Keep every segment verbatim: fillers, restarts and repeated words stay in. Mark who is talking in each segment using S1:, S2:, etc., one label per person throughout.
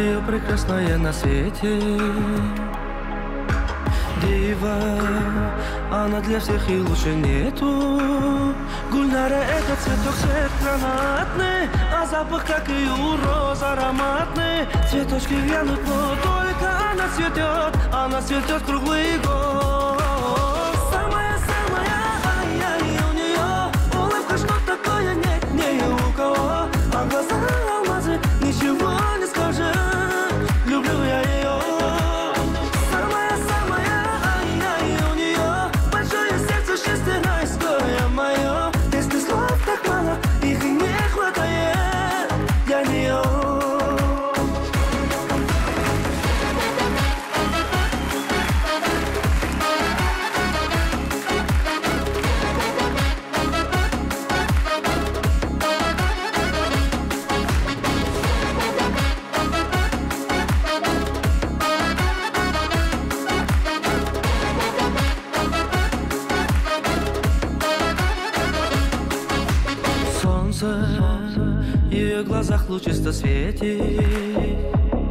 S1: ее прекрасное на свете. Дива, она для всех и лучше нету. Гульнара — это цветок, цвет гранатный, а запах, как и у роз, ароматный. Цветочки вянут, но только она цветет, она цветет круглый год. Самая-самая, ай-яй, у нее улыбка, что такое нет ни у кого. А глаза алмазы, ничего не скажет, люблю я ее. Их не хватает для нее. В ее глазах лучисто светит.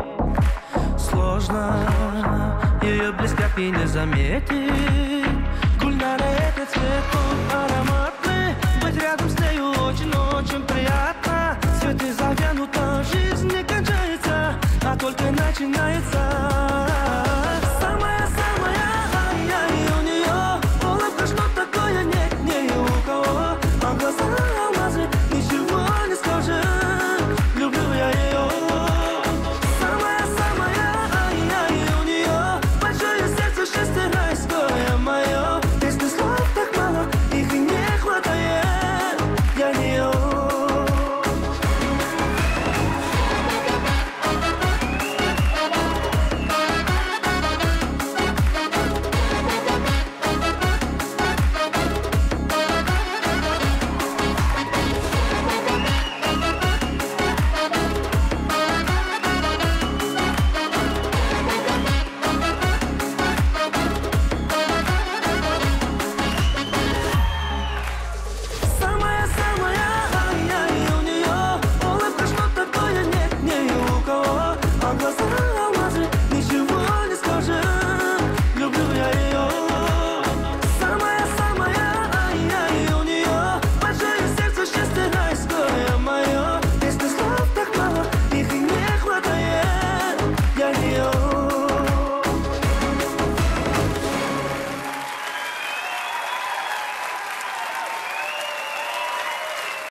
S1: Сложно ее близко и не заметить. Гульнара — это цветок ароматный, быть рядом с нею очень-очень приятно. Цветы завянут, но жизнь не кончается, а только начинается.